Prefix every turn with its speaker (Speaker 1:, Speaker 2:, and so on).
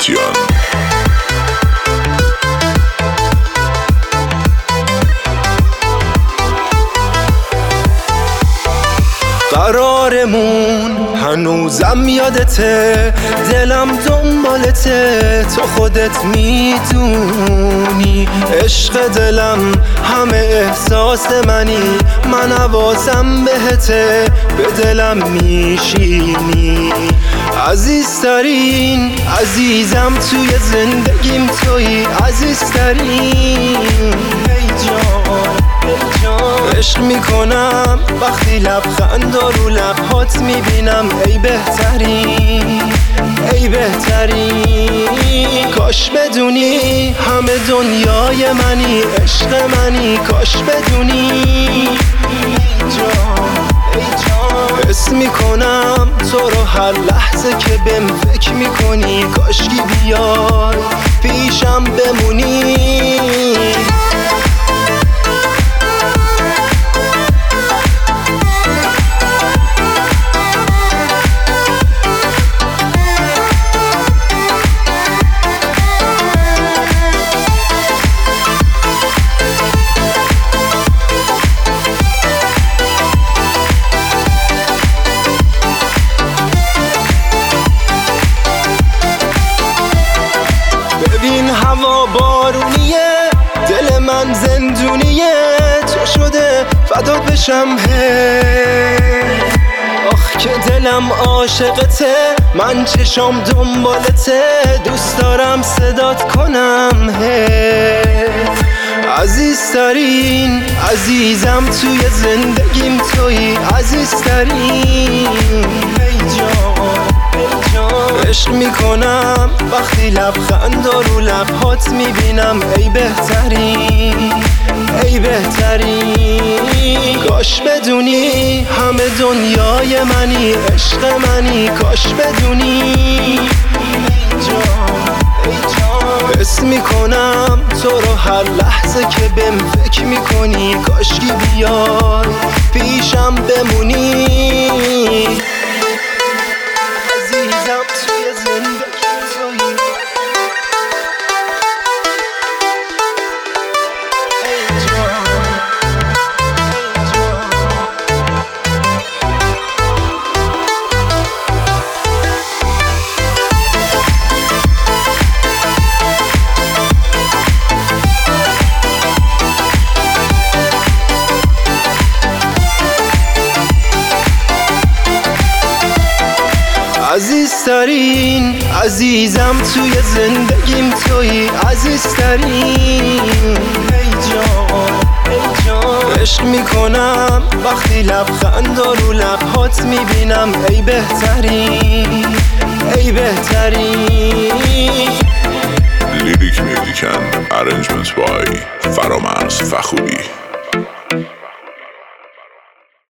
Speaker 1: مهدیان.
Speaker 2: قرارمون هنوزم یادته، دلم دنبالته، تو خودت میدونی عشق دلم همه احساس منی، من حواسم بهته، به دلم میشینی. عزیزترین عزیزم توی زندگیم تویی، عزیزترین ای جان ای جان. عشق میکنم وقتی لبخند رو لبهات میبینم، ای بهترین ای بهترین. کاش بدونی همه دنیای منی، عشق منی، کاش بدونی ای جان ای جان. حس میکنم تو رو هر لحظه که بهم فکر میکنی، کاشکی بیای پیشم بمونی. ببین هوا بارونیه، دل من زندونیه، تو شده فدات بشم آخ که دلم عاشقته، من چشام دنبالته، دوست دارم صدات کنم عزیزترین عزیزم توی زندگیم تویی، عزیزترین ای جان ای جان. عشق میکنم وقتی لبخند رو لبهات میبینم، ای بهترین ای بهترین. کاش بدونی همه دنیای منی، عشق منی، کاش بدونی ای جان ای جان. حس میکنم تو رو هر لحظه که بهم فکر میکنی، کاشکی بیای پیشم بمونی. عزیزم توی زندگی تویی، ای جان ای جان. عزیزترین عزیزم توی زندگیم تویی، عزیزترین ای جان ای جان. عشق میکنم وقتی لبخند رو لبهات میبینم، ای بهترین ای بهترین.
Speaker 1: لیریک مهدیان، ارنجمنت بای فرامرز فخوری.